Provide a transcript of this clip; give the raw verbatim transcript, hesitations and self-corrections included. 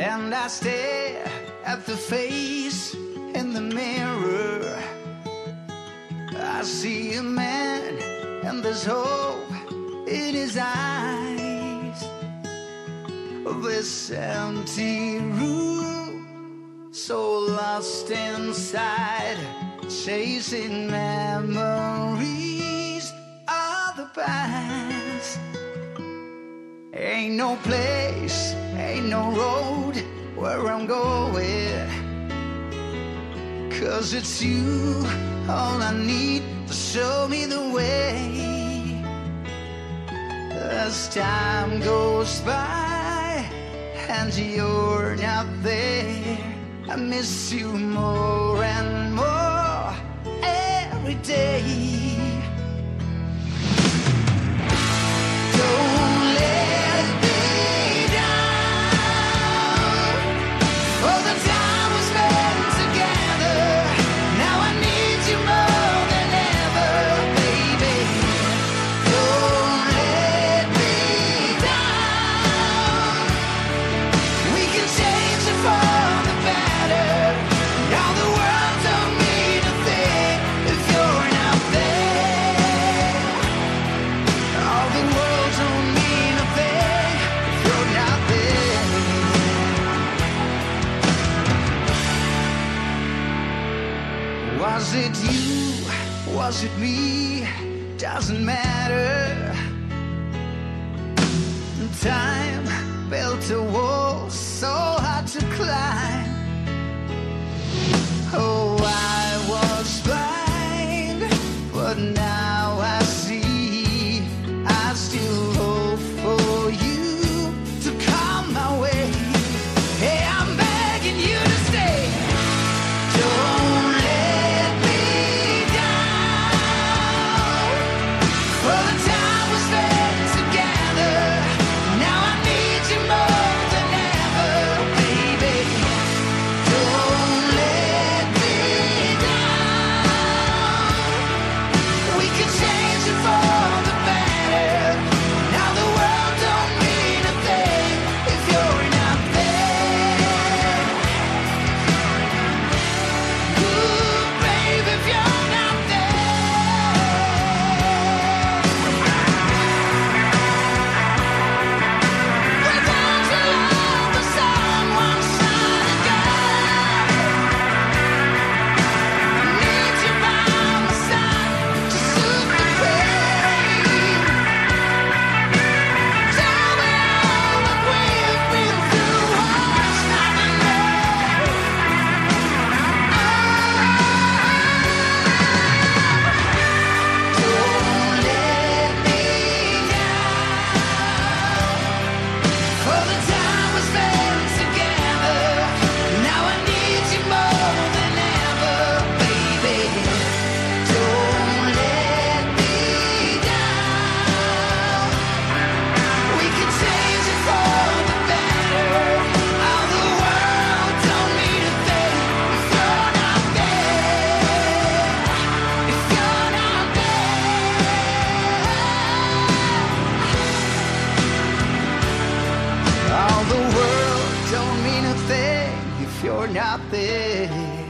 And I stare at the face in the mirror. I see a man and there's hope in his eyes. This empty room, so lost inside, chasing memories of the past. Ain't no place, ain't no road where I'm going, 'cause it's you, all I need to show me the way. As time goes by and you're not there, I miss you more and more every day. Don't let me down, for the time we spent together. Now I need you more than ever, baby. Don't let me down. We can change it for the better. Now the world don't mean a thing if you're not there. All the world don't mean a thing if you're not there. Was it you? Was it me? Doesn't matter. Time built a wall so hard to climb. Oh, I was blind, but now I see. I still hope for you to come my way. Hey, I'm begging you to stay. Don't let me down, for the time we spent together. Now I need you more than ever, baby. Don't let me down. We can change it for the better. Now the world don't mean a thing if you're not there. Ooh, baby, if you're not there. Why don't you love the sun one sunny day? I need you by my side to soothe the pain. Tell me all that we've been through, what's not enough. Don't let me down, for the time we spent together. Now I need you more than ever, baby. Don't let me down. We can change it for the better. All the world don't mean a thing if you're not there. If you're not there. All the world don't mean a thing if you're not there.